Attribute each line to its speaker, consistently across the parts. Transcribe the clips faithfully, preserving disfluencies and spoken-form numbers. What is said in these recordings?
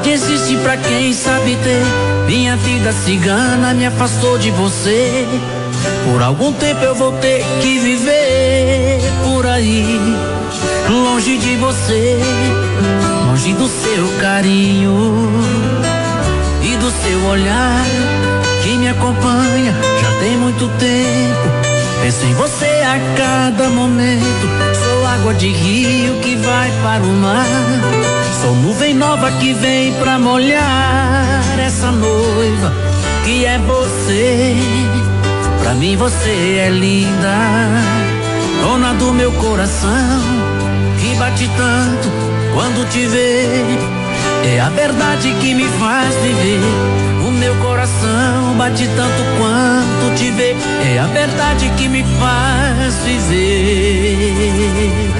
Speaker 1: verdade existe pra quem sabe ter. Minha vida cigana me afastou de você. Por algum tempo eu vou ter que viver por aí, longe de você, longe do seu carinho e do seu olhar que me acompanha já tem muito tempo. Penso em você a cada momento. Sou água de rio que vai para o mar. Sou nuvem nova que vem pra molhar essa noiva que é você. Pra mim você é linda, dona do meu coração, que bate tanto quando te vê. É a verdade que me faz viver. O meu coração bate tanto quanto te vê. É a verdade que me faz viver.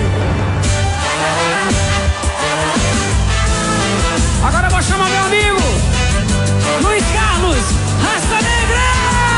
Speaker 2: Agora eu vou chamar meu amigo Luiz Carlos Rasta Negra.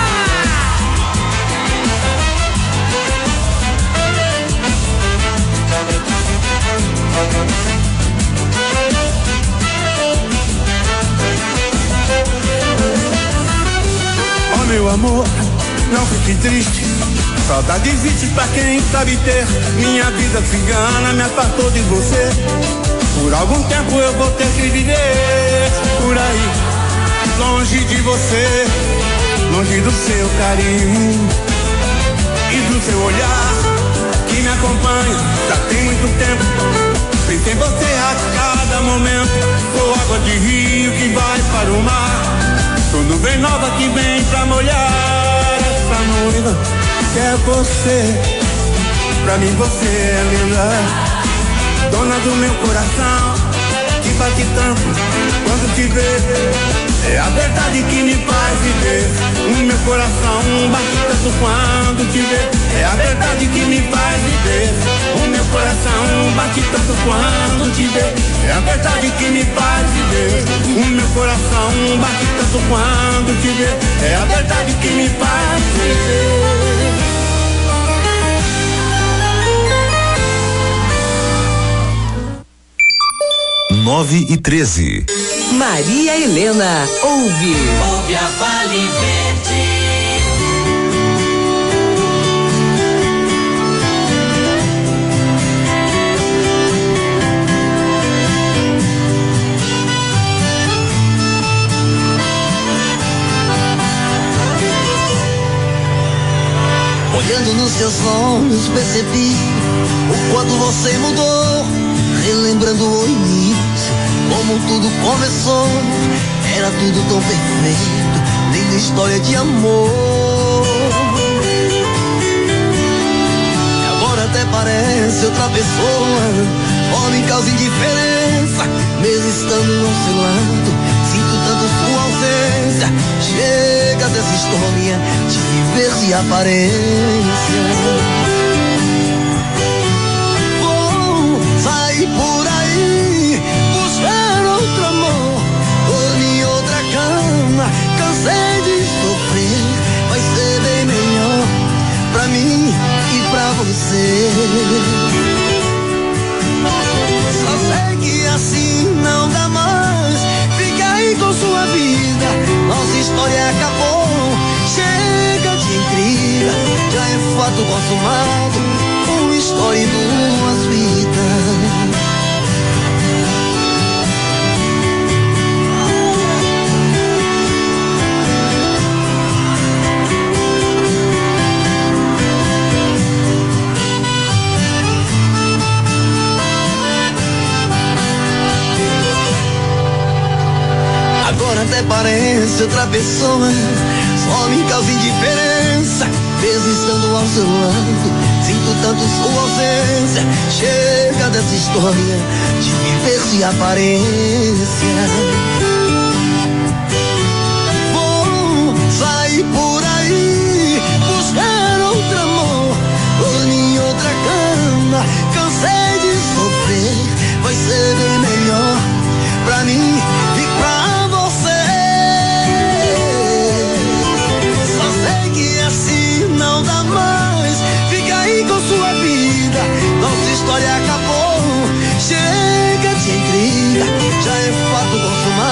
Speaker 3: Oh meu amor, não fique triste. Saudade existe pra quem sabe ter. Minha vida cigana me afastou de você. Por algum tempo eu vou ter que viver por aí, longe de você, longe do seu carinho e do seu olhar que me acompanha já tem muito tempo. Penso em você a cada momento. Sou água de rio que vai para o mar. Sou nuvem nova que vem pra molhar essa noiva que é você. Pra mim você é linda, dona do meu coração, que bate tanto quando te vê. É a verdade que me faz viver. O meu coração bate tanto quando te vê. É a verdade que me faz viver. O meu coração bate tanto quando te vê. É a verdade que me faz viver. O meu coração bate tanto quando te vê. É a verdade que me faz viver.
Speaker 4: Nove e treze.
Speaker 5: Maria Helena ouve.
Speaker 1: Ouve a Vale Verde.
Speaker 6: Olhando nos seus olhos percebi o quanto você mudou. Relembrando o início, como tudo começou. Era tudo tão perfeito, linda história de amor. E agora até parece outra pessoa. Homem causa indiferença, mesmo estando ao seu lado. Sinto tanto sua ausência. Chega dessa história de viver de aparência. Sai por aí, buscar outro amor, dormir em outra cama, cansei de sofrer, vai ser bem melhor pra mim e pra você. Só sei que assim não dá mais, fica aí com sua vida, nossa história acabou, chega de intriga, já é fato consumado, uma história e duas vidas. Agora até parece outra pessoa, só me causa indiferença, mesmo estando ao seu lado. Sinto tanto sua ausência. Chega dessa história de viver de aparência. Vou sair por aí, buscar outro amor, dormir em outra cama. Cansei de sofrer, vai ser bem melhor pra mim e pra você. Só sei que assim não dá mais, fica aí com sua vida, nossa história acabou. Chega de intriga, já é fato consumado.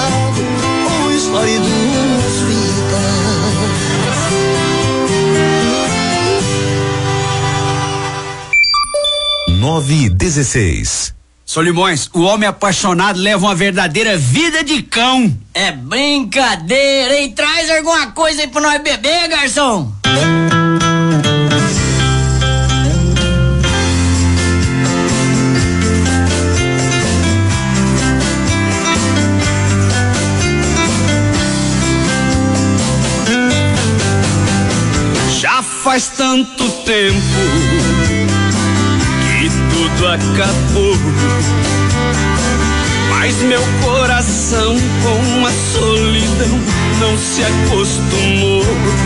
Speaker 4: nove e dezesseis.
Speaker 7: Solimões, o homem apaixonado leva uma verdadeira vida de cão.
Speaker 1: É brincadeira, hein? Traz alguma coisa aí pra nós beber, garçom.
Speaker 7: Já faz tanto tempo que tudo acabou, mas meu coração com a solidão não se acostumou.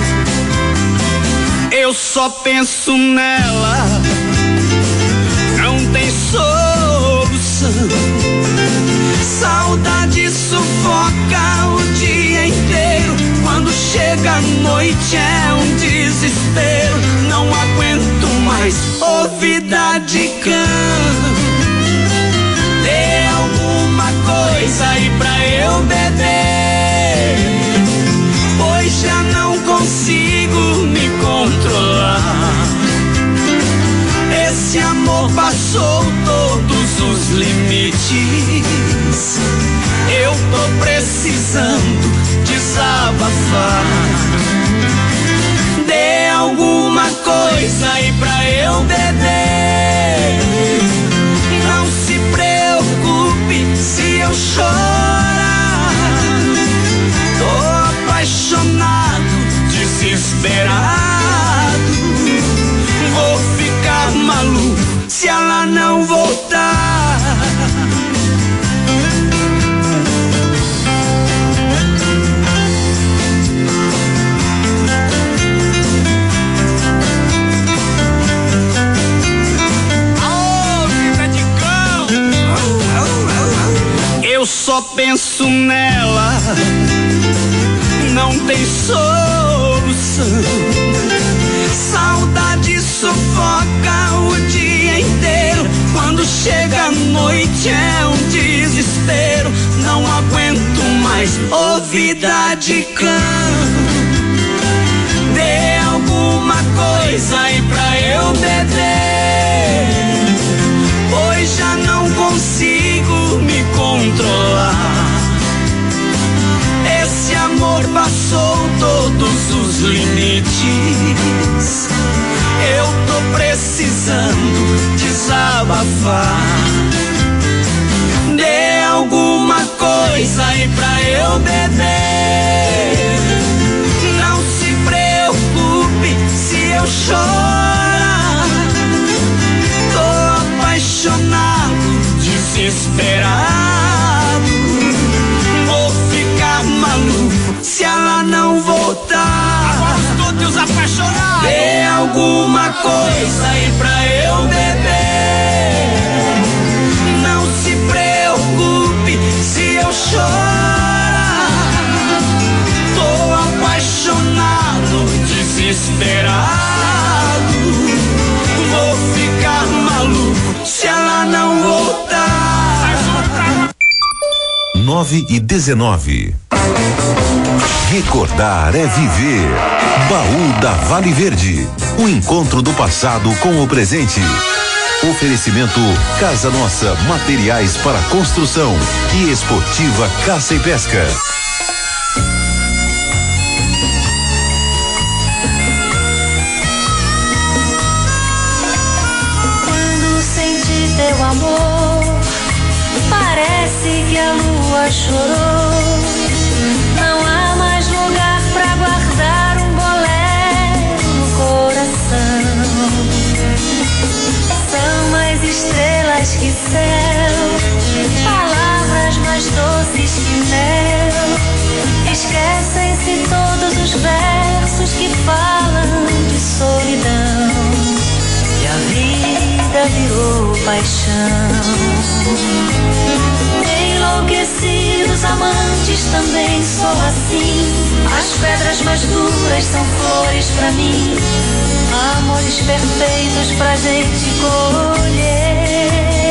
Speaker 7: Eu só penso nela, não tem solução. Saudade sufoca o dia inteiro, quando chega a noite é um desespero. Não aguento mais ouvir de cão. Dê alguma coisa aí pra eu beber, pois já não consigo me controlar. Esse amor passou todos os limites. Eu tô precisando desabafar. Dê alguma coisa aí pra eu beber. Não se preocupe se eu chorar. Tô apaixonado, desesperado. Vou ficar maluco se ela não voltar. Eu só penso nela, não tem solução. Saudade sufoca o dia inteiro, quando chega a noite é um desespero. Não aguento mais ouvir de cão. Dê alguma coisa aí pra eu beber, pois já não consigo me controlar. Esse amor passou todos os limites. Eu tô precisando desabafar. Dê alguma coisa aí pra eu beber. Não se preocupe se eu chorar. Tô apaixonado, desesperado. Vou ficar maluco se ela não voltar. Todos os apaixonados. Dê alguma coisa aí pra eu beber. Não se preocupe se eu chorar. Tô apaixonado, desesperado. Vou ficar maluco se ela não voltar.
Speaker 4: nove e dezenove. Recordar é viver. Baú da Vale Verde. O encontro do passado com o presente. Oferecimento Casa Nossa, materiais para construção e Esportiva Caça e Pesca.
Speaker 8: Quando senti teu amor, parece que a lua chorou. Não há mais lugar pra guardar um bolero no coração. São mais estrelas que céu, palavras mais doces que mel. Esquecem-se todos os versos que falam de solidão. E a vida virou paixão. Enlouquecidos amantes também sou assim. As pedras mais duras são flores pra mim. Amores perfeitos pra gente colher.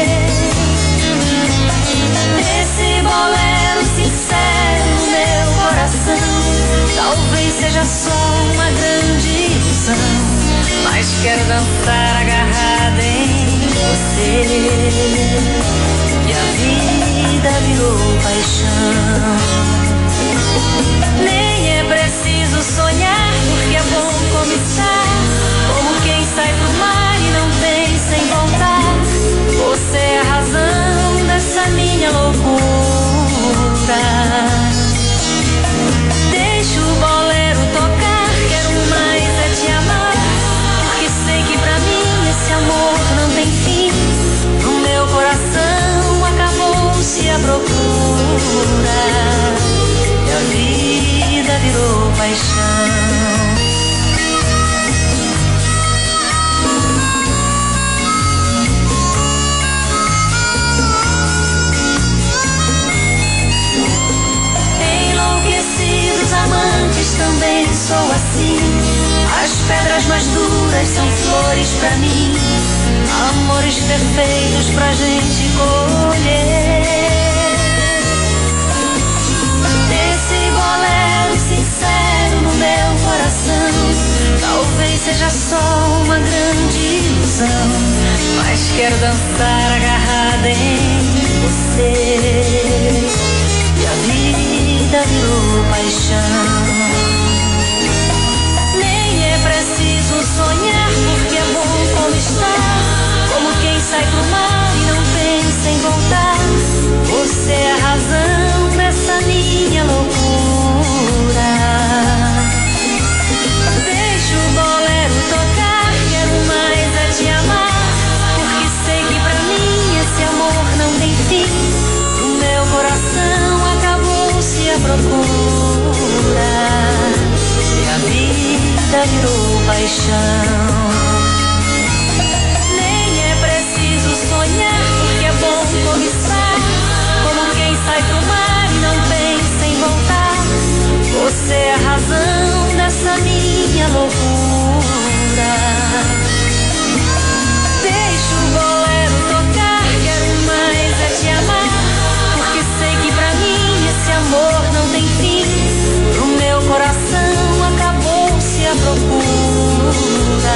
Speaker 8: Esse bolero sincero, meu coração, talvez seja só uma grande ilusão. Mas quero dançar agarrada em você. E a vida virou paixão. Nem é preciso sonhar, porque é bom como está. Como quem sai pro mar e não pensa em voltar. Você é a razão dessa minha loucura. Deixa o bolero tocar, quero mais é te amar. Porque sei que pra mim esse amor não tem fim. No meu coração acabou-se a procura. E a vida virou paixão. Amantes também sou assim. As pedras mais duras são flores pra mim. Amores perfeitos pra gente colher. Desse bolero sincero no meu coração, talvez seja só uma grande ilusão, mas quero dançar agarrada em você. E a vida virou paixão. Nem é preciso sonhar, porque é bom como está. Como quem sai pro mar e não pensa em voltar. Você é a razão dessa minha loucura. Deixa o bolero tocar, quero mais é te amar. Porque sei que pra mim esse amor não tem fim. No meu coração acabou-se a procura. E a vida virou paixão. Nem é preciso sonhar, porque é bom começar. Como quem sai pro mar e não pensa em voltar. Você é a razão dessa minha loucura. Deixa o bolero tocar, quero mais é te amar. Porque sei que pra mim esse amor não tem fim. No meu coração acabou-se a procura.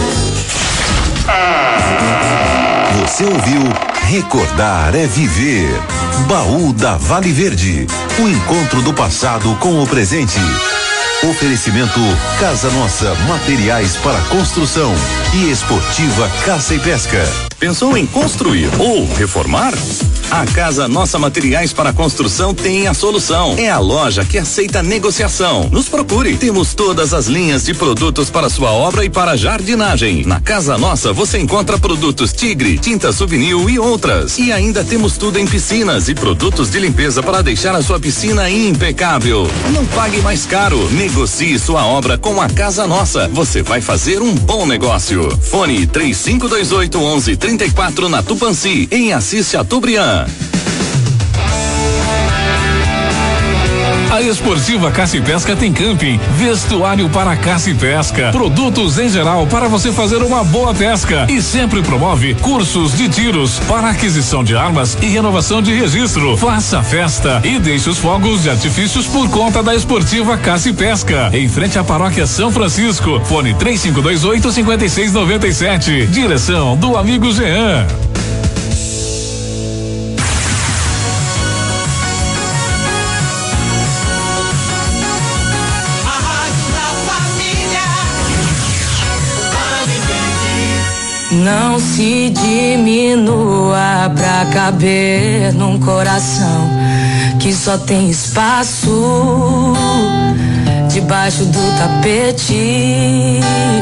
Speaker 4: Você ouviu Recordar é Viver. Baú da Vale Verde. O encontro do passado com o presente. Oferecimento Casa Nossa, materiais para construção e Esportiva Caça e Pesca.
Speaker 9: Pensou em construir ou reformar? A Casa Nossa Materiais para Construção tem a solução. É a loja que aceita negociação. Nos procure. Temos todas as linhas de produtos para sua obra e para jardinagem. Na Casa Nossa você encontra produtos Tigre, tinta Souvenir e outras. E ainda temos tudo em piscinas e produtos de limpeza para deixar a sua piscina impecável. Não pague mais caro. Negocie sua obra com a Casa Nossa. Você vai fazer um bom negócio. Fone três cinco dois oito, onze trinta e quatro na Tupanci, em Assis Chateaubriand.
Speaker 10: A Esportiva Caça e Pesca tem camping, vestuário para caça e pesca, produtos em geral para você fazer uma boa pesca e sempre promove cursos de tiros para aquisição de armas e renovação de registro. Faça festa e deixe os fogos de artifícios por conta da Esportiva Caça e Pesca, em frente à Paróquia São Francisco. Fone três cinco dois oito, cinco seis nove sete. Direção do amigo Jean.
Speaker 8: Não se diminua pra caber num coração que só tem espaço debaixo do tapete.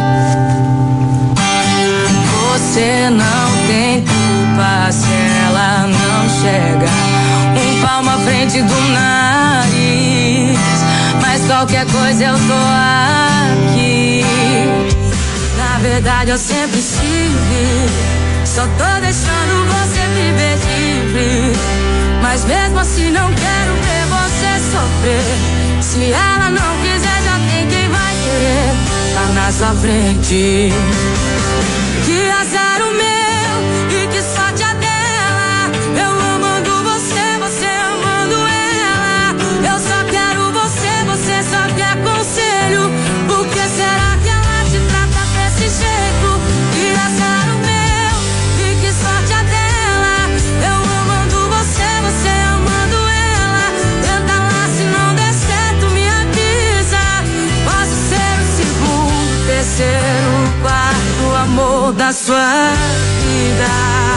Speaker 8: Você não tem culpa se ela não chega um palmo à frente do nariz, mas qualquer coisa eu tô aqui. Na verdade eu sempre estive, só tô deixando você viver livre. Mas mesmo assim não quero ver você sofrer. Se ela não quiser já tem quem vai querer. Tá na sua frente. Que azar o meu e que sorte a dela. Eu amando você, você amando ela. Eu só quero você, você só quer conselho. Por que será que ela te trata desse jeito? Que azar o meu e que sorte da sua vida.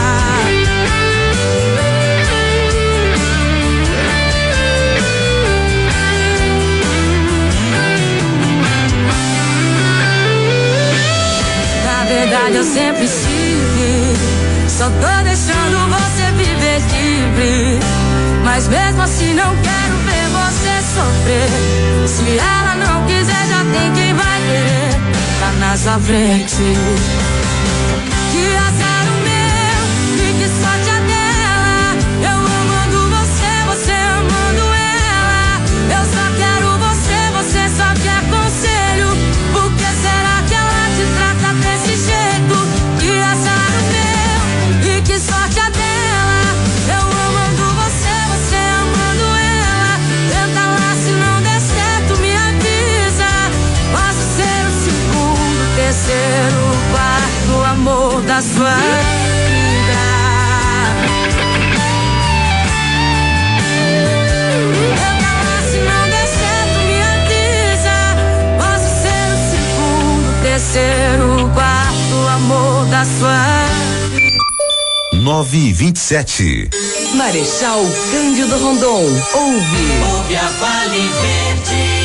Speaker 8: Na verdade eu sempre estive, só tô deixando você viver livre. Mas mesmo assim não quero ver você sofrer. Se ela não quiser, já tem quem vai querer. Tá na sua frente. Que azar o meu e que sorte a dela. Eu amando você, você amando ela. Eu só quero você, você só quer conselho. Por que será que ela te trata desse jeito? Que azar o meu e que sorte a dela. Eu amando você, você amando ela. Tenta lá, se não der certo me avisa. Posso ser o segundo, terceiro, quarto amor da sua vida. Tenta lá, se não der certo me avisa. Posso ser o segundo, terceiro, quarto amor da sua vida.
Speaker 4: nove e vinte e sete.
Speaker 5: Marechal Cândido Rondon, ouve.
Speaker 7: Ouve a Vale Verde.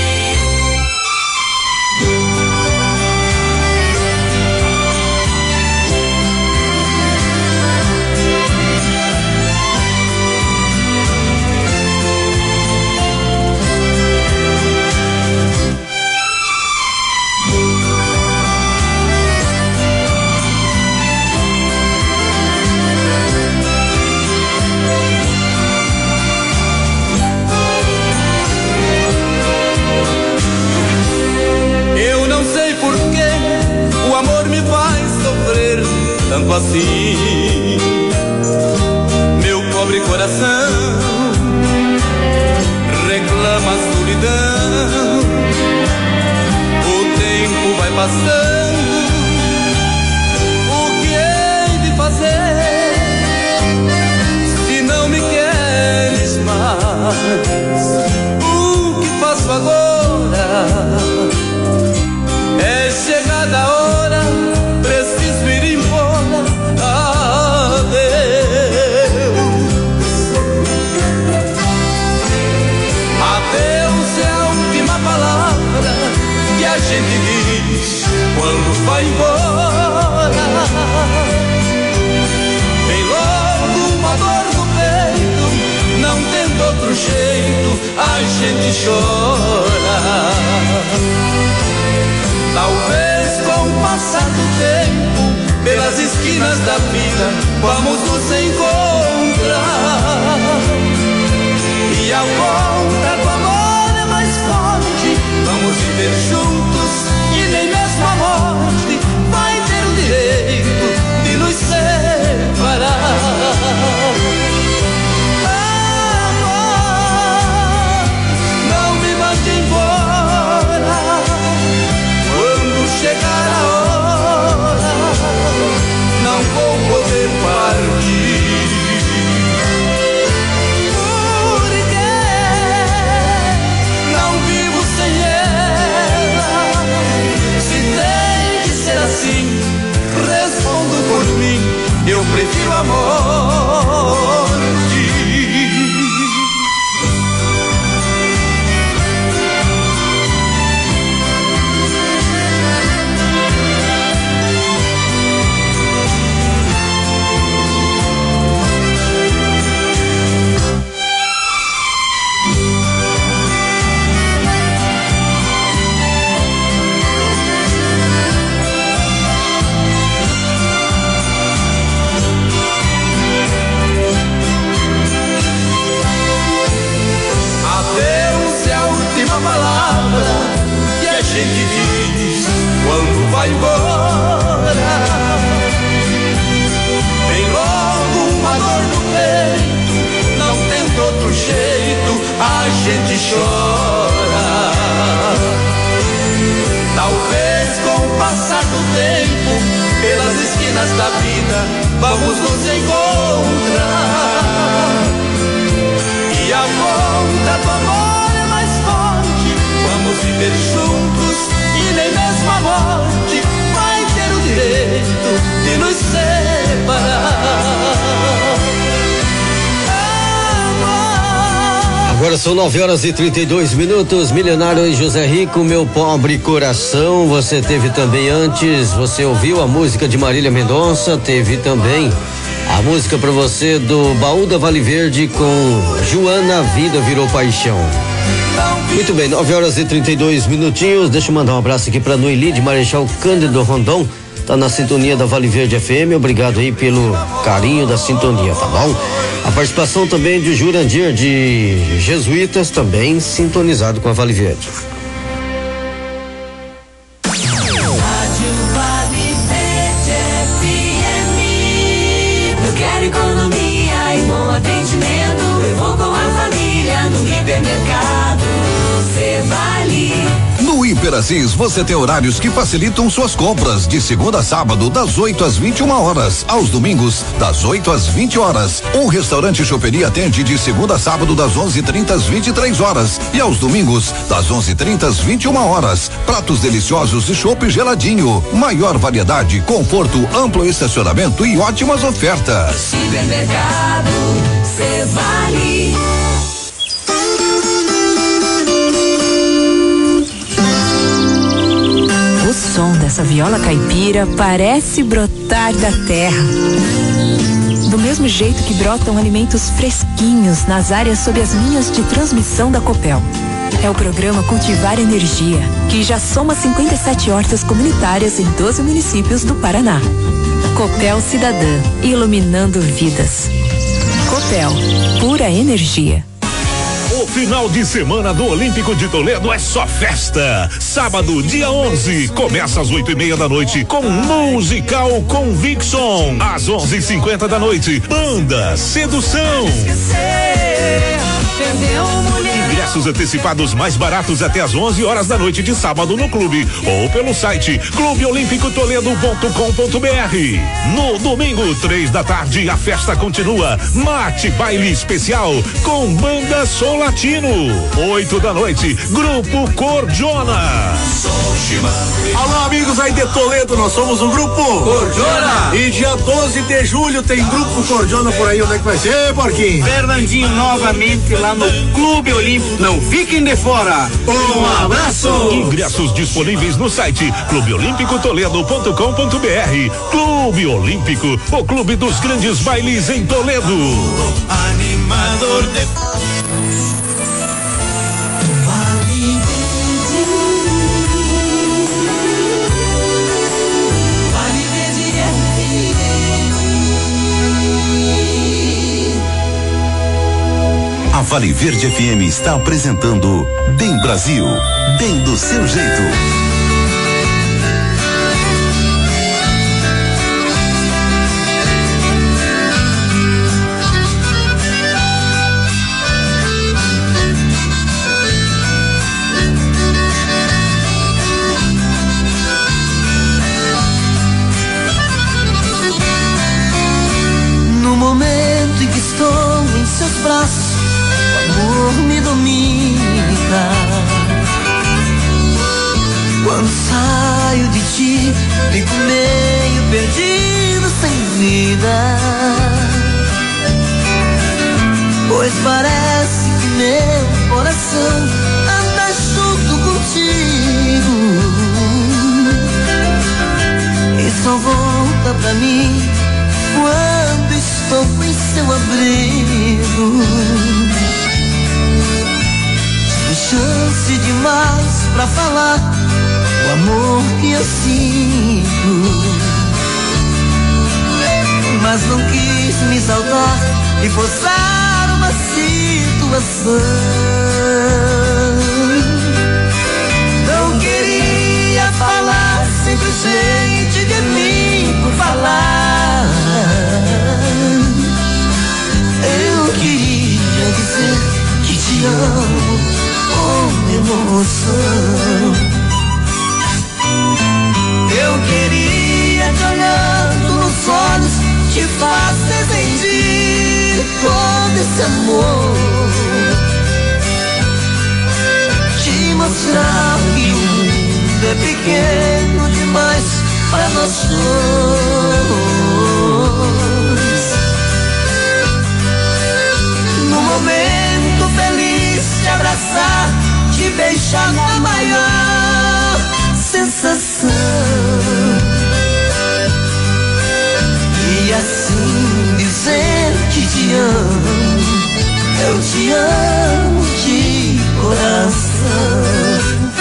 Speaker 3: Tanto assim, meu pobre coração reclama a solidão. O tempo vai passando, o que hei de fazer se não me queres mais? O que faço agora? É chegada a hora, preciso ir embora. A gente diz quando vai embora. Vem logo uma dor no peito, não tendo outro jeito, a gente chora. Talvez com o passar do tempo, pelas esquinas da vida, vamos nos encontrar. E a volta do amor é mais forte, vamos viver juntos e nem mesmo a morte vai ter o direito de nos separar. Amor, não me mande embora. Quando chegar a hora, não vou poder partir. Respondo por mim, eu prefiro a morte. Gente diz quando vai embora. Vem logo uma dor no peito, não tem outro jeito, a gente chora. Talvez com o passar do tempo, pelas esquinas da vida, vamos nos encontrar. E a volta do amor é mais forte, vamos viver juntos e nem mesmo a morte vai ter o direito de nos
Speaker 11: Agora são nove horas e trinta e dois minutos. Milionário e José Rico, meu pobre coração. Você teve também antes, você ouviu a música de Marília Mendonça, teve também a música pra você do Baú da Vale Verde com Joana, Vida Virou Paixão. Muito bem, nove horas e trinta e dois minutinhos. Deixa eu mandar um abraço aqui pra Noeli de Marechal Cândido Rondon. Tá na sintonia da Vale Verde F M. Obrigado aí pelo carinho da sintonia, tá bom? A participação também de Jurandir de Jesuítas, também sintonizado com a Vale Verde.
Speaker 12: Rádio Vale Verde F M. Eu quero economia e bom atendimento. Eu vou com a família no hipermercado. Cê Vale.
Speaker 13: No Hiperassis você tem horários que facilitam suas compras de segunda a sábado das oito às vinte e uma horas, aos domingos das oito às vinte horas. Um restaurante choperia atende de segunda a sábado das onze e trinta às vinte e três horas e aos domingos das onze e trinta às vinte e uma horas. Pratos deliciosos e chopp geladinho, maior variedade, conforto, amplo estacionamento e ótimas ofertas.
Speaker 12: Supermercado Cê Vale.
Speaker 14: O som dessa viola caipira parece brotar da terra. Do mesmo jeito que brotam alimentos fresquinhos nas áreas sob as linhas de transmissão da Copel. É o programa Cultivar Energia, que já soma cinquenta e sete hortas comunitárias em doze municípios do Paraná. Copel Cidadã, iluminando vidas. Copel, pura energia.
Speaker 10: O final de semana do Olímpico de Toledo é só festa. Sábado, dia onze, começa às oito e meia da noite com Musical Conviction. Às onze e cinquenta da noite, Banda Sedução. Ingressos antecipados mais baratos até às onze horas da noite de sábado no clube ou pelo site clube olímpico toledo ponto com ponto br. No domingo, três da tarde, a festa continua. Mate baile especial com Banda Som Latino. Oito da noite, Grupo Cordiona.
Speaker 3: Alô, amigos aí de Toledo, nós somos o Grupo
Speaker 2: Cordiona.
Speaker 3: E dia doze de julho tem Grupo Cordiona por aí. Onde é que vai ser, Porquinho?
Speaker 2: Fernandinho novamente lá no Clube Olímpico. Não fiquem de fora.
Speaker 3: Um abraço.
Speaker 10: Ingressos disponíveis no site clube olímpico toledo ponto com ponto br. Clube Olímpico, o clube dos grandes bailes em Toledo.
Speaker 12: Animador de
Speaker 4: A Vale Verde F M está apresentando Bem Brasil, bem do seu jeito.
Speaker 6: No momento em que estou em seus braços, o amor me domina. Quando saio de ti, fico meio perdido, sem vida. Pois parece que meu coração anda junto contigo e só volta pra mim quando estou em seu abrigo. Tive chance demais pra falar o amor que eu sinto, mas não quis me exaltar e forçar uma situação. Não queria falar simplesmente de mim por falar. Eu queria dizer que te amo com emoção. Eu queria te olhando nos olhos, te fazer sentir todo esse amor, te mostrar que o mundo é pequeno demais para nós dois. No momento feliz beijar na maior sensação. E assim dizer que te amo, eu te amo de coração.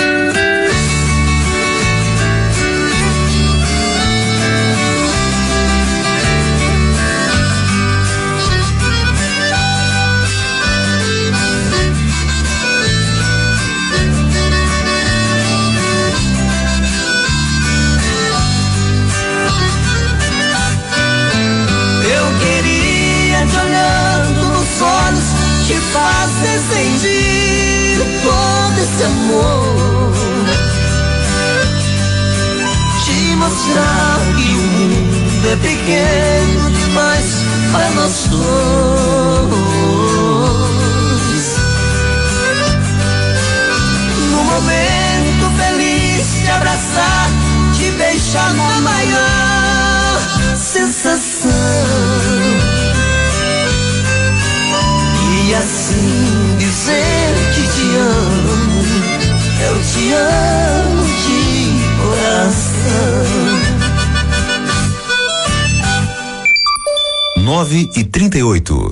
Speaker 6: Te fazer sentir todo esse amor, te mostrar que o mundo é pequeno demais para nós dois. No momento feliz te abraçar, te beijar na maior sensação. E assim dizer que te amo, eu te amo de coração.
Speaker 4: Nove e trinta e oito.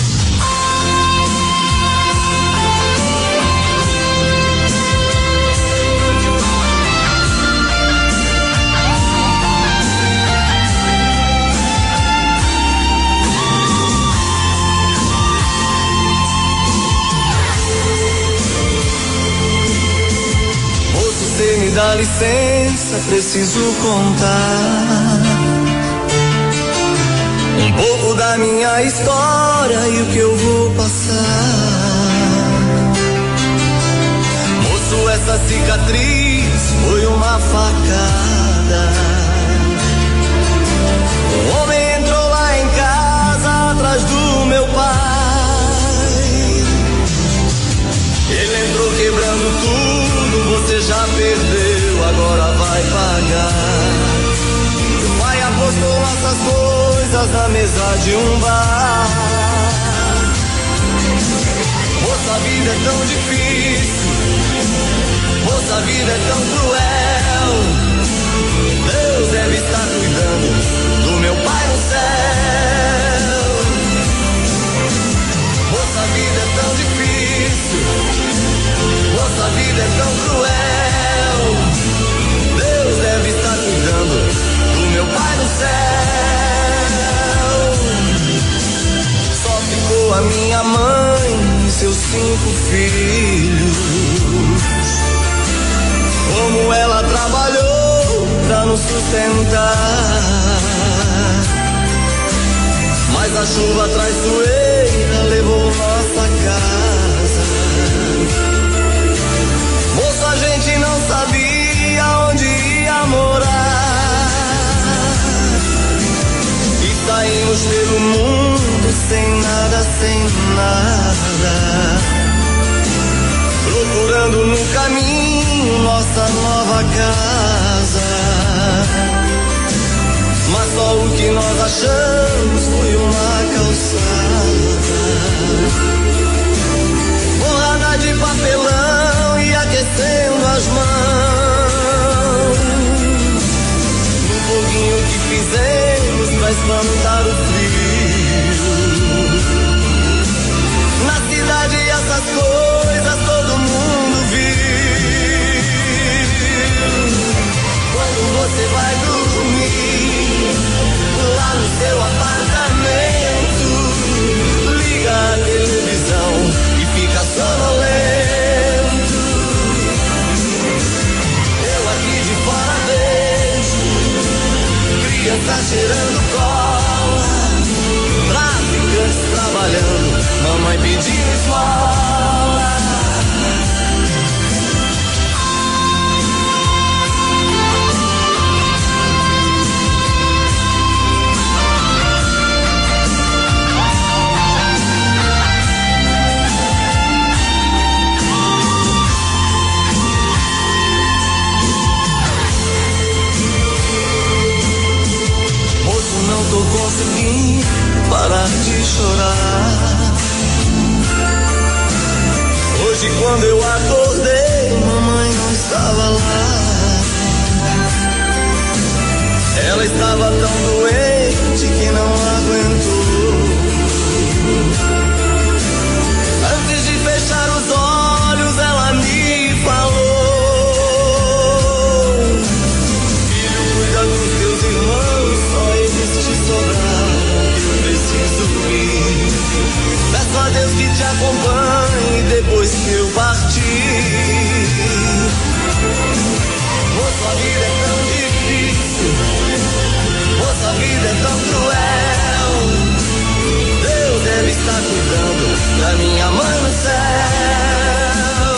Speaker 6: Dá licença, preciso contar um pouco da minha história e o que eu vou passar. Moço, essa cicatriz foi uma facada. Um homem entrou lá em casa atrás do meu pai. Ele entrou quebrando tudo, você já perdeu, agora vai pagar. O pai apostou nossas coisas na mesa de um bar. Moça, a vida é tão difícil, moça, a vida é tão cruel. Deus deve estar cuidando do meu pai no céu. Moça, a vida é tão difícil, moça, a vida é tão cruel. Deus deve estar cuidando do meu pai no céu. Só ficou a minha mãe e seus cinco filhos. Como ela trabalhou pra nos sustentar, mas a chuva traiçoeira levou nossa casa. Moço, a gente não sabia onde ia morar e saímos pelo mundo sem nada, sem nada, procurando no caminho nossa nova casa. Mas só o que nós achamos foi uma calçada borrada de papelão e aquecendo as mãos. No foguinho que fizemos pra espantar o frio. Na cidade essas coisas todo mundo viu. Quando você vai dormir lá no seu apartamento, liga a televisão e fica sonolento. Eu aqui de fora vejo crianças cheirando cola, traficantes trabalhando, mamãe pedindo esmola. Tô conseguindo parar de chorar. Hoje quando eu acordei, estava lá. Ela estava tão doente que não aguentou. Antes de fechar os olhos, ela me falou: filho, cuida dos teus irmãos, só eles te sobraram, eu preciso ir. Peço a Deus que te acompanhe depois que eu partir. Moço, a vida é tão difícil, moço, a vida é tão cruel. Deus deve estar cuidando da minha mãe no céu.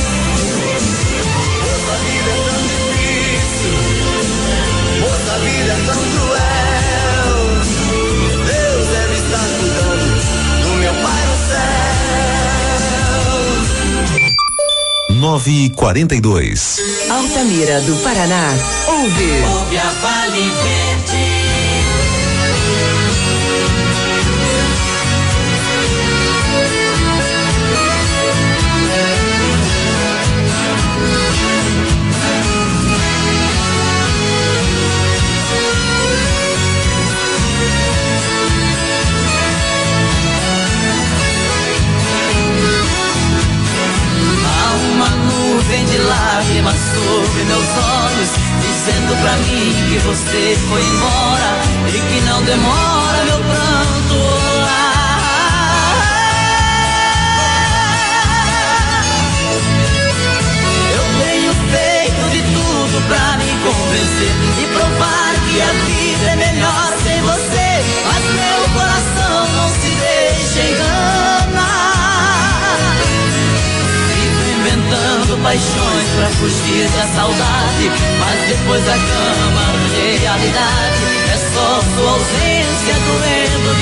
Speaker 6: Moço, a vida é tão difícil, moço, a vida é tão cruel. Deus deve estar cuidando do meu pai no céu.
Speaker 4: nove e quarenta e dois.
Speaker 5: Altamira do Paraná. Ouve.
Speaker 12: Ouve a Vale Verde.
Speaker 7: Nuvem de lágrimas sobre meus olhos, dizendo pra mim que você foi embora e que não demora meu pranto. Eu tenho feito de tudo pra me convencer e provar que a vida é melhor sem você, mas meu coração não se deixa enganar. Inventando paixões pra fugir da saudade, mas depois da cama, realidade é só sua ausência doendo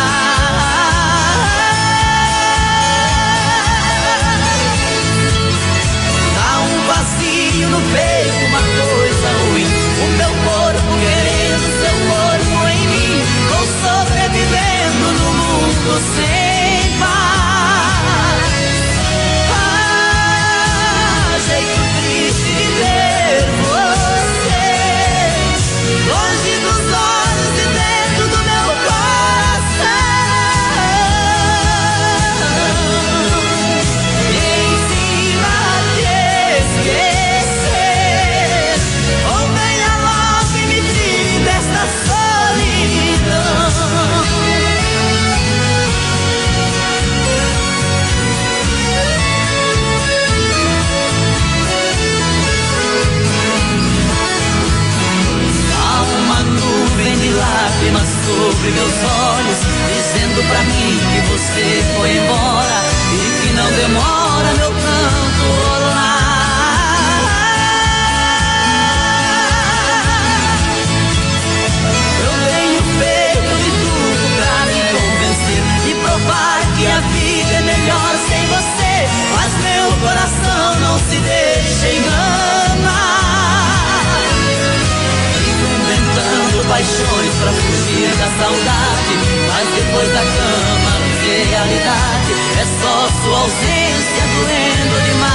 Speaker 7: demais. Dá um vazio no peito, uma coisa ruim, o meu corpo querendo seu corpo em mim. Vou sobrevivendo no mundo sem paz. Jeito triste de ver você longe dos olhos e dentro do meu coração. E em cima de esquecer, ou venha logo e me tire desta solidão. Lágrimas sobre meus olhos, dizendo pra mim que você foi embora e que não demora meu canto rolar. Eu tenho feito de tudo pra me convencer e provar que a vida é melhor sem você, mas meu coração não se deixa enganar. Paixões pra fugir da saudade, mas depois da cama, realidade é só sua ausência doendo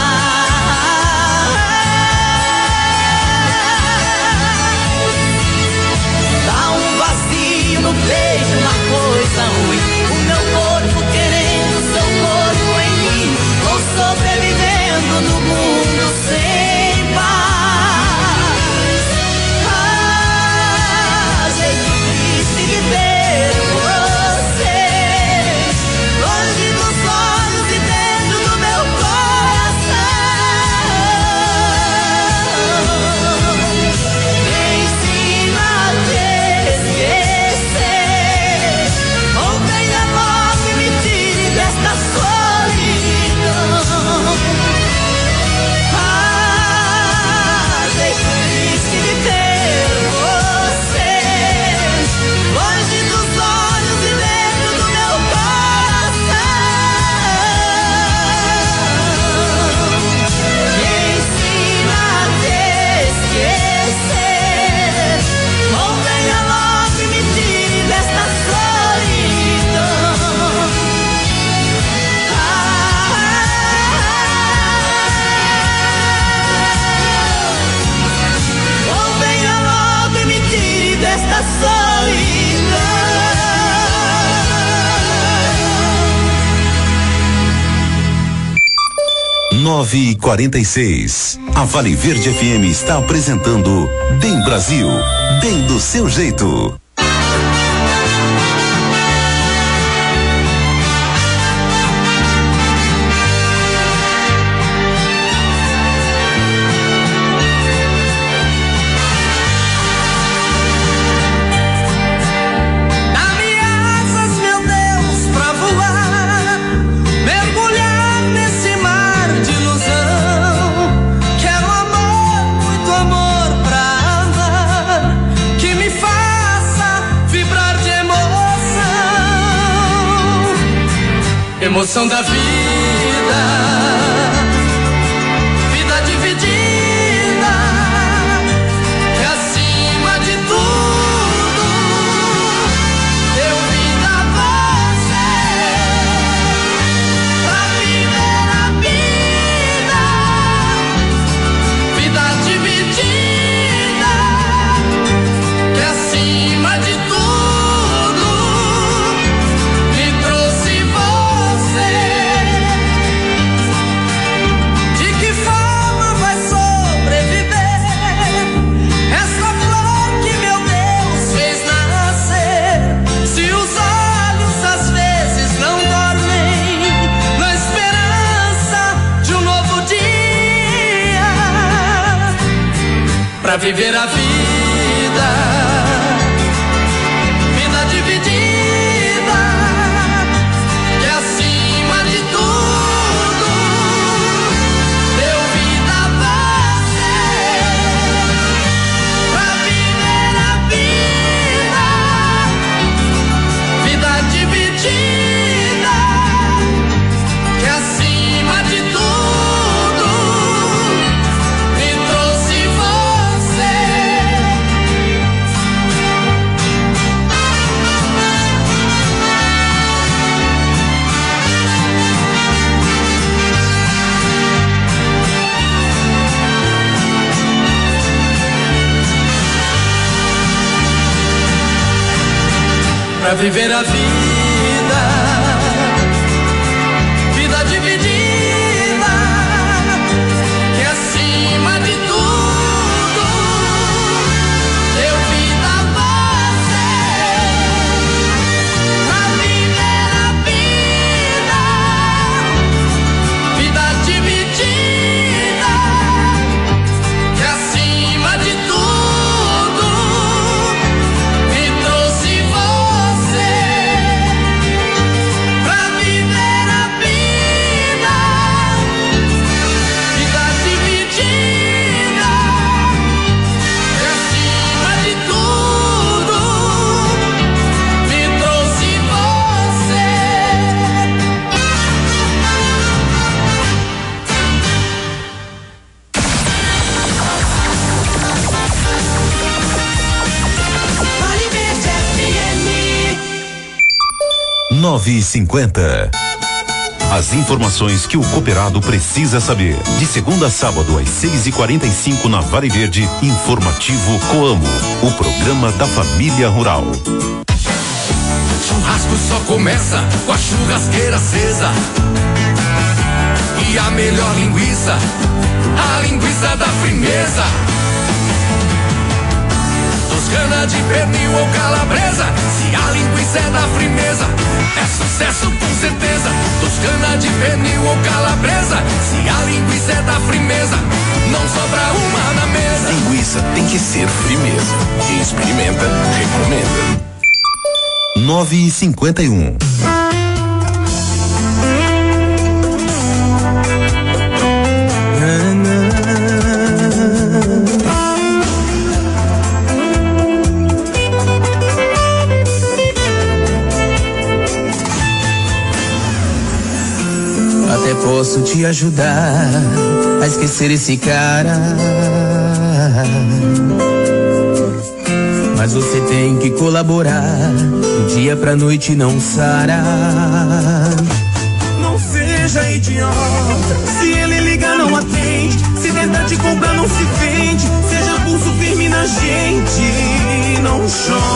Speaker 7: demais. Dá um vazio no peito, uma coisa ruim, o meu corpo querendo seu corpo em mim. Vou sobrevivendo no mundo sem paz. De ver você longe dos olhos e dentro do meu coração.
Speaker 6: da solidão.
Speaker 4: nove e quarenta e seis. A Vale Verde F M está apresentando Bem Brasil, bem do seu jeito.
Speaker 6: Emoção da vida, vida dividida, que acima de tudo deu vida a você, pra viver a vida, vida dividida, que acima de tudo me trouxe você. De que forma vai sobreviver essa flor que meu Deus fez nascer? Se os olhos às vezes não dormem na esperança de um novo dia, pra viver a vida, vida dividida, que acima de tudo deu vida a você, pra viver a vida, vida dividida, que acima de tudo me trouxe você. Pra viver a vida, vida dividida, que acima de tudo deu vida a você, pra viver a vida, vida dividida, que acima de tudo me trouxe você, pra viver a vida, vida dividida, que acima de tudo me trouxe você. Vale Verde F M.
Speaker 4: nove e cinquenta. As informações que o cooperado precisa saber. De segunda a sábado às seis e quarenta e cinco na Vale Verde, Informativo Coamo, o programa da família rural.
Speaker 15: Churrasco só começa com a churrasqueira acesa. E a melhor linguiça, a linguiça da firmeza. Toscana de pernil ou calabresa, se a linguiça é da firmeza, é sucesso com certeza. Toscana de pernil ou calabresa, se a linguiça é da firmeza, não sobra uma na mesa.
Speaker 16: Linguiça tem que ser firmeza. Quem experimenta, recomenda.
Speaker 4: nove e cinquenta e um.
Speaker 1: Até posso te ajudar a esquecer esse cara, mas você tem que colaborar. Do dia pra noite não sara.
Speaker 6: Não seja idiota, se ele liga não atende, se tentar te comprar não se vende. Seja pulso firme na gente, não chora.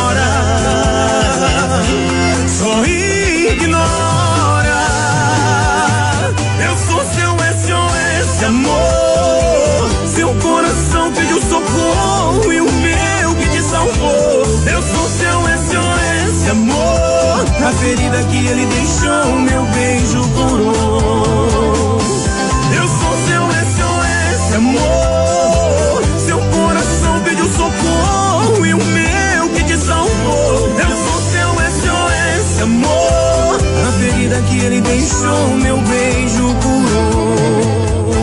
Speaker 3: ferida que ele deixou, meu beijo curou. Eu sou seu S O S, amor. Seu coração pediu socorro e o meu que te salvou. Eu sou seu S O S, amor. A ferida que ele deixou, meu beijo curou.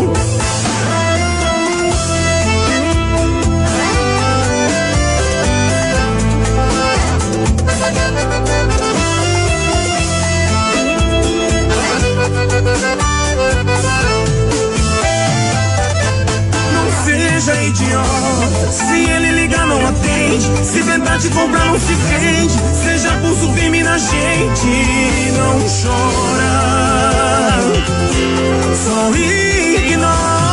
Speaker 3: Não seja idiota, se ele ligar não atende, se tentar te comprar não se vende, seja pulso firme na gente, não chora, só ignora.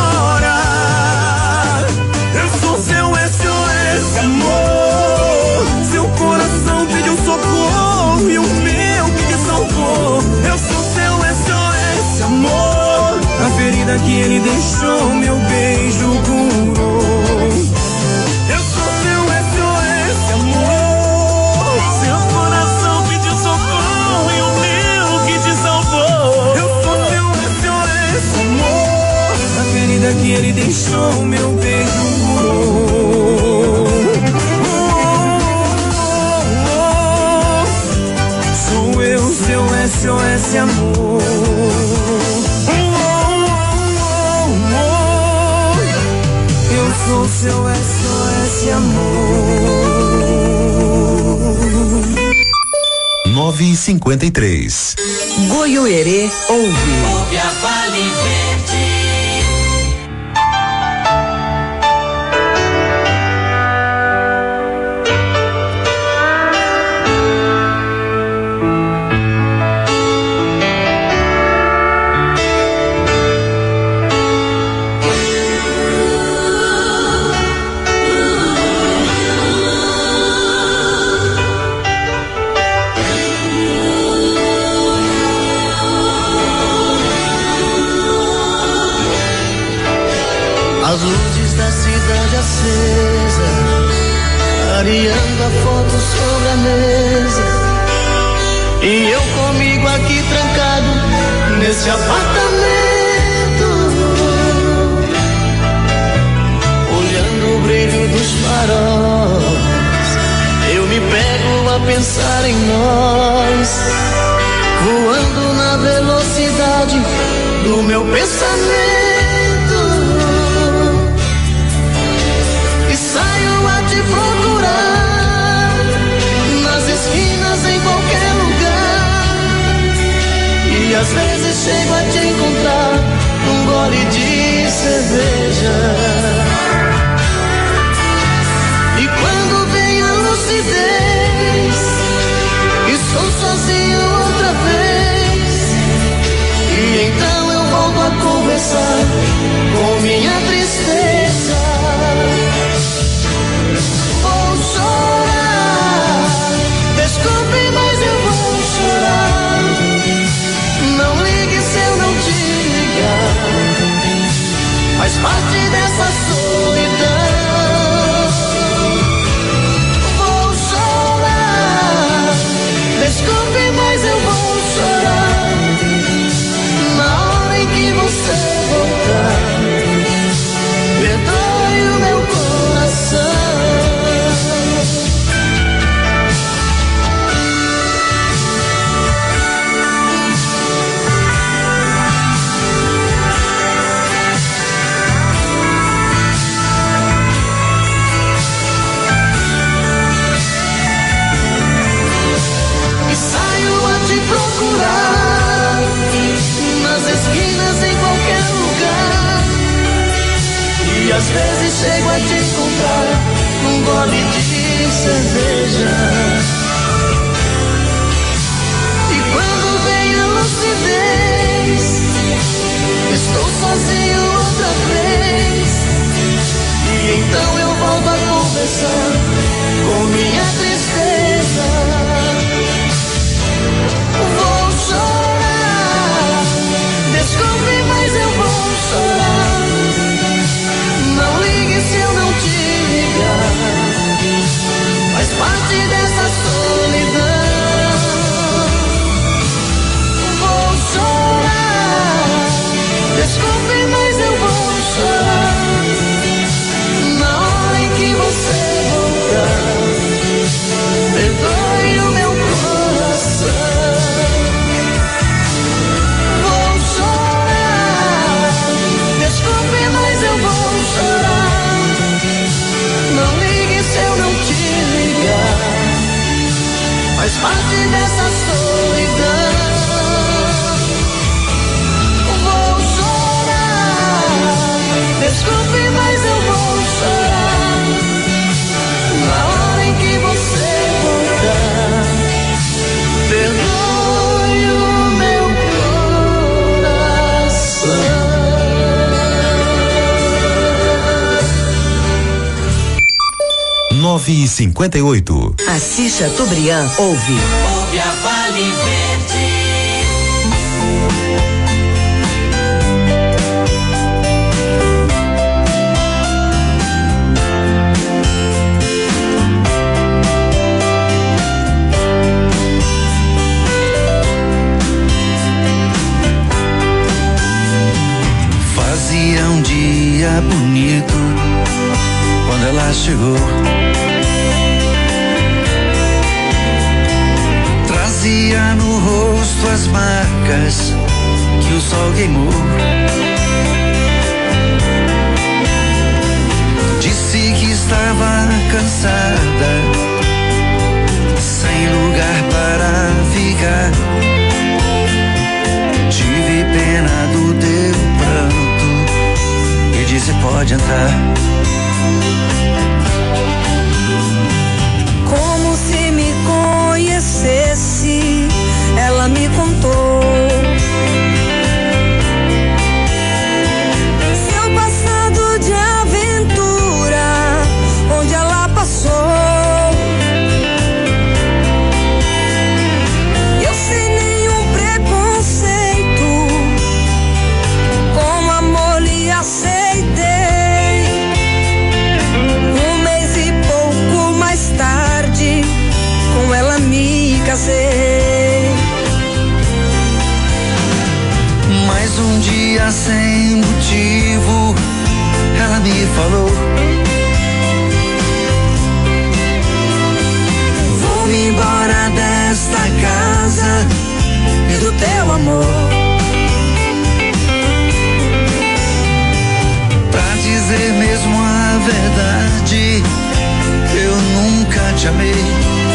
Speaker 3: Eu sou seu S O S, amor. Seu coração pediu socorro e o meu que te salvou. Eu sou seu S O S, amor. A ferida que ele deixou, meu beijo curou. Eu sou seu S O S, amor. Seu coração pediu socorro e o meu que te salvou. Eu sou seu S O S, amor. A ferida que ele deixou, meu beijo curou. Sou eu, seu S O S, amor. Sou seu S O S, amor.
Speaker 4: nove e cinquenta e três.
Speaker 5: Goiuerê ouve.
Speaker 12: Ouve a Vale Verde.
Speaker 6: As luzes da cidade acesa, clareando a foto sobre a mesa, e eu comigo aqui trancado nesse apartamento, olhando o brilho dos faróis. Eu me pego a pensar em nós, voando na velocidade do meu pensamento. Saio a te procurar nas esquinas, em qualquer lugar, e às vezes chego a te encontrar num gole de cerveja. E quando vem a lucidez, estou sozinho outra vez, e então eu volto a conversar com minha tristeza. Desculpe, mas eu vou chorar. Não ligue se eu não te ligar, faz parte dessa solidão. Vou chorar. Desculpe, mas eu vou chorar. Na hora em que você voltar, perdoe o meu coração. Procurar nas esquinas, em qualquer lugar, e às vezes chego a te encontrar num gole de cerveja. E quando vem a lucidez, estou sozinho outra vez, e então eu volto a conversar com minha tristeza. Vou chorar, desculpe, mas eu vou chorar. Não ligue se eu não te ligar, faz parte dessa solidão.
Speaker 4: nove e cinquenta e oito.
Speaker 5: Assis Chateaubriand ouve.
Speaker 12: Ouve a Vale Verde.
Speaker 6: Fazia um dia bonito quando ela chegou. Trazia no rosto as marcas que o sol queimou. Disse que estava cansada, sem lugar para ficar. Tive pena do teu pranto e disse: pode entrar.
Speaker 17: Como se me conhecesse, ela me contou seu passado de aventura, onde ela passou. Eu sem nenhum preconceito, com amor lhe aceitei. Um mês e pouco mais tarde, com ela me casei.
Speaker 6: Mais um dia sem motivo, ela me falou: vou-me embora desta casa e do teu amor. Pra dizer mesmo a verdade, eu nunca te amei.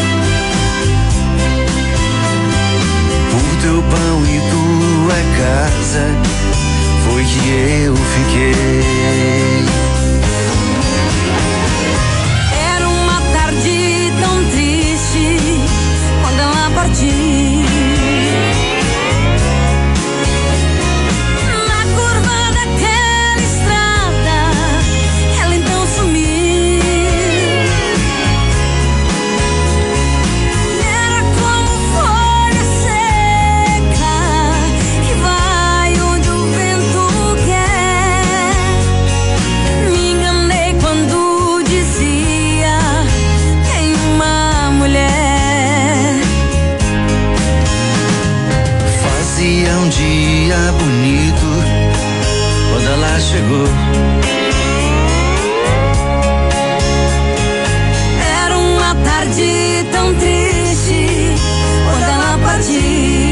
Speaker 6: Por teu pão e tua casa foi que eu fiquei.
Speaker 17: Era uma tarde tão triste quando ela partiu. Na curva daquela estrada, ela então sumiu. Era como folha seca que vai onde o vento quer. Me enganei quando dizia: tem uma mulher.
Speaker 6: Fazia um dia bonito quando ela chegou.
Speaker 17: Era uma tarde tão triste quando ela partiu.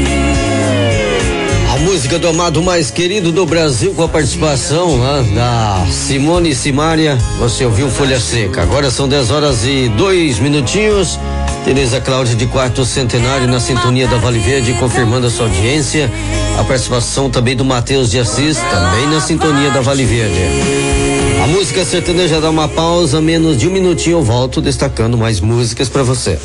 Speaker 11: A música do amado mais querido do Brasil, com a participação, né, da Simone Simaria. Você ouviu Folha Seca. Agora são dez horas e dois minutinhos. Tereza Cláudia de quarto centenário na sintonia da Vale Verde, confirmando a sua audiência. A participação também do Matheus de Assis, também na sintonia da Vale Verde. A música sertaneja dá uma pausa, menos de um minutinho eu volto destacando mais músicas para você.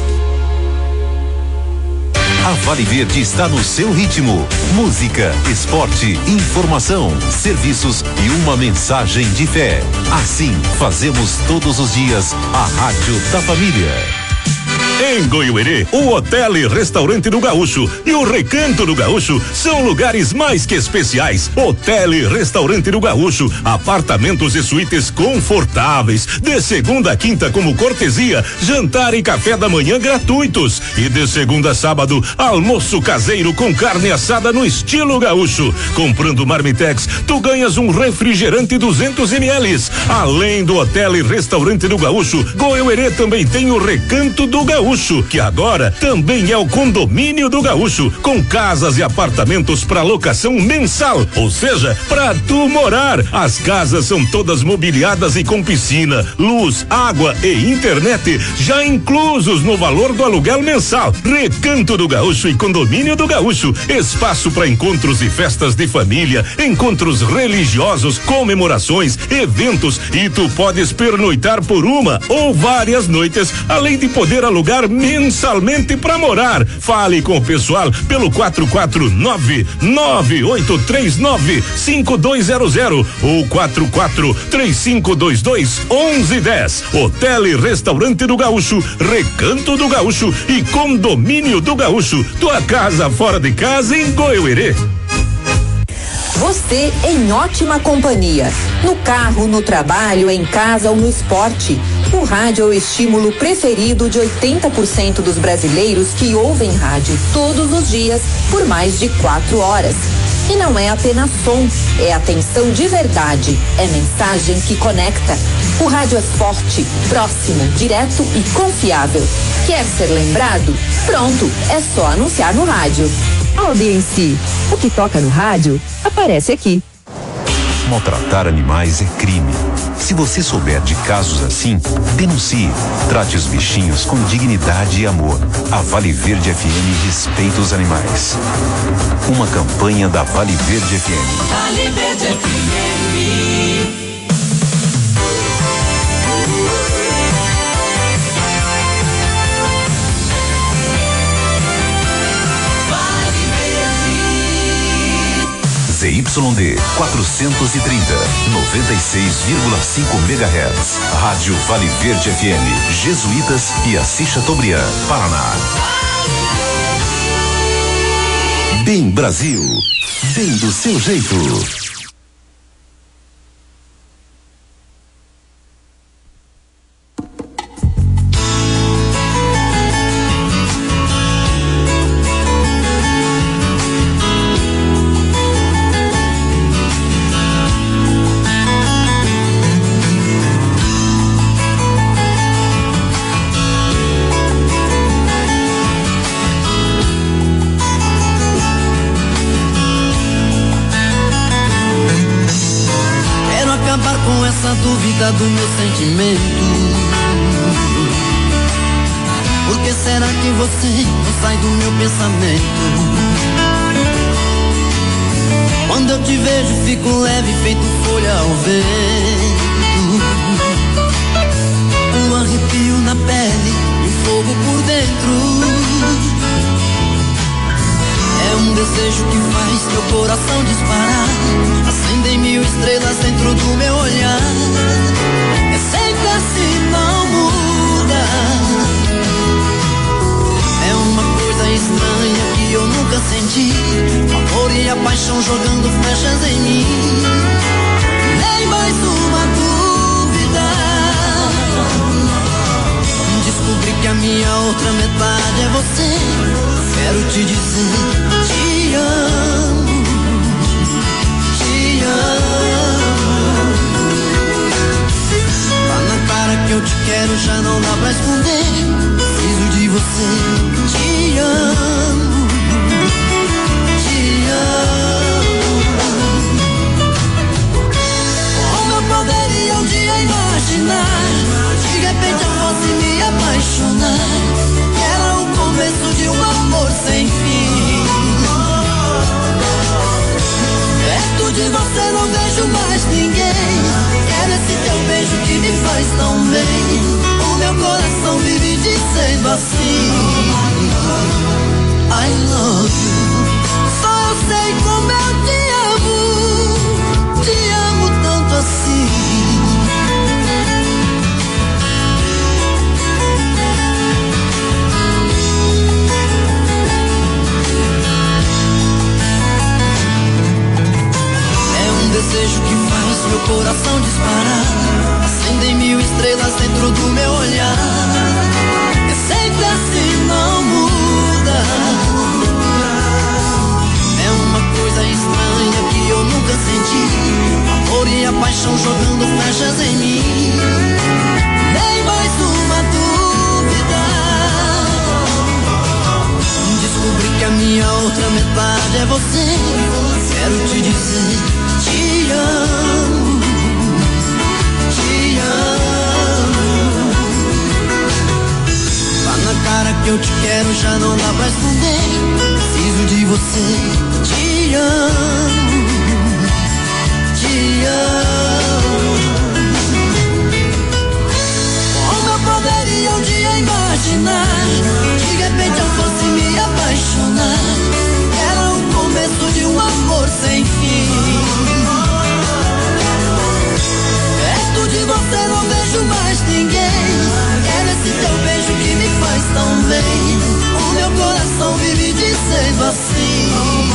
Speaker 4: A Vale Verde está no seu ritmo. Música, esporte, informação, serviços e uma mensagem de fé. Assim, fazemos todos os dias a Rádio da Família.
Speaker 18: Em Goiuerê, o Hotel e Restaurante do Gaúcho e o Recanto do Gaúcho são lugares mais que especiais. Hotel e Restaurante do Gaúcho, apartamentos e suítes confortáveis, de segunda a quinta como cortesia, jantar e café da manhã gratuitos, e de segunda a sábado, almoço caseiro com carne assada no estilo gaúcho. Comprando Marmitex, tu ganhas um refrigerante duzentos mililitros. Além do Hotel e Restaurante do Gaúcho, Goiuerê também tem o Recanto do Gaúcho, que agora também é o Condomínio do Gaúcho, com casas e apartamentos para locação mensal, ou seja, para tu morar. As casas são todas mobiliadas e com piscina, luz, água e internet já inclusos no valor do aluguel mensal. Recanto do Gaúcho e Condomínio do Gaúcho, espaço para encontros e festas de família, encontros religiosos, comemorações, eventos, e tu podes pernoitar por uma ou várias noites, além de poder alugar pagar mensalmente para morar. Fale com o pessoal pelo quatro quatro nove, nove oito três nove, cinco dois zero zero ou quatro quatro três cinco dois dois, onze dez. Hotel e Restaurante do Gaúcho, Recanto do Gaúcho e Condomínio do Gaúcho. Tua casa fora de casa em Goiuerê.
Speaker 5: Você em ótima companhia. No carro, no trabalho, em casa ou no esporte. O rádio é o estímulo preferido de oitenta por cento dos brasileiros que ouvem rádio todos os dias por mais de quatro horas. E não é apenas som, é atenção de verdade, é mensagem que conecta. O rádio é forte, próximo, direto e confiável. Quer ser lembrado? Pronto, é só anunciar no rádio.
Speaker 14: Audiência, o que toca no rádio aparece aqui.
Speaker 4: Maltratar animais é crime. Se você souber de casos assim, denuncie. Trate os bichinhos com dignidade e amor. A Vale Verde F M respeita os animais. Uma campanha da Vale Verde F M.
Speaker 12: Vale Verde F M.
Speaker 4: Z Y D quatrocentos e trinta, noventa e seis vírgula cinco megahertz. Rádio Vale Verde F M, Jesuítas e Assis Chateaubriand, Paraná. Bem Brasil, bem do seu jeito.
Speaker 6: Do meu sentimento. Por que será que você não sai do meu pensamento? Quando eu te vejo fico leve, feito folha ao vento. Um arrepio na pele e um fogo por dentro. É um desejo que faz meu coração disparar. Acendem mil estrelas dentro do meu olhar. É sempre assim, não muda. É uma coisa estranha que eu nunca senti. O amor e a paixão jogando flechas em mim. Nem mais uma dúvida. Descobri que a minha outra metade é você. Quero te dizer, te amo, te amo. Tá na cara que eu te quero, já não dá pra esconder. Preciso de você, te amo, te amo. Como eu poderia um dia imaginar, de repente eu fosse me apaixonar. Era o começo de um amor sem fim. Perto de você não vejo mais ninguém. Quero esse teu beijo que me faz tão bem. O meu coração vive dizendo assim, I love you. Só eu sei como eu te amo. Te amo tanto assim. Desejo que faz meu coração disparar. Acendem mil estrelas dentro do meu olhar. É sempre assim, não muda. É uma coisa estranha que eu nunca senti. O amor e a paixão jogando flechas em mim. Nem mais uma dúvida. Descobri que a minha outra metade é você. Quero te dizer, te amo, te amo. Tá na cara que eu te quero, já não dá pra esconder. Preciso de você, te amo, te amo. Como eu poderia um dia imaginar imaginar. De repente eu fosse me apaixonar. Era o começo de um amor sem fim. Perto de você não vejo mais ninguém. Quero esse teu beijo que me faz tão bem. O meu coração vive dizendo assim: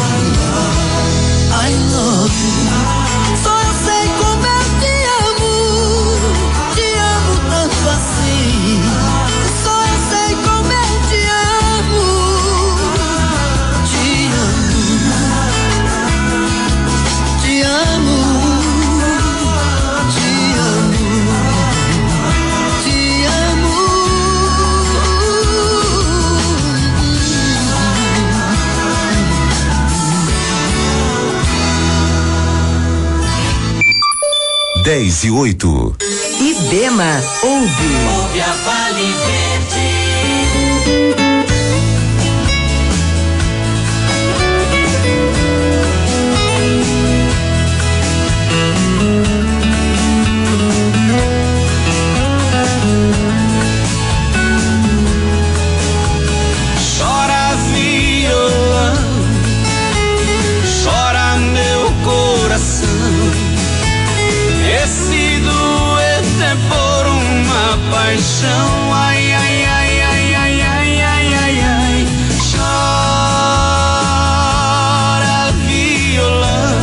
Speaker 6: I love you. Só eu sei como eu te amo. Te amo tanto assim. Só eu sei como eu te amo. Te amo. Te amo.
Speaker 4: Dez e oito.
Speaker 5: Ibema ouve.
Speaker 12: Ouve a Vale Verde.
Speaker 7: Chora violão, chora meu coração. Esse dueto é por uma paixão. Ai, ai, ai, ai, ai, ai, ai, ai, ai. Chora violão,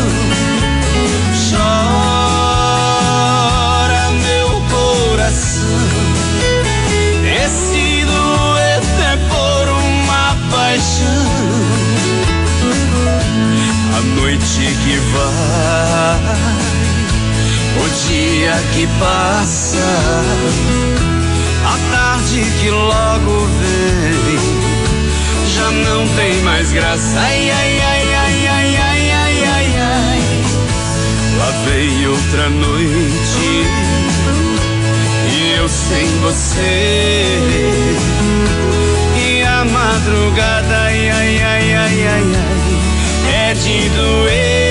Speaker 7: chora meu coração. Esse dueto é por uma paixão. A noite que vai, o dia que passa, a tarde que logo vem, já não tem mais graça. Ai, ai, ai, ai, ai, ai, ai, ai, ai. Lá vem outra noite e eu sem você. E a madrugada, ai, ai, ai, ai, ai, ai, é de doer.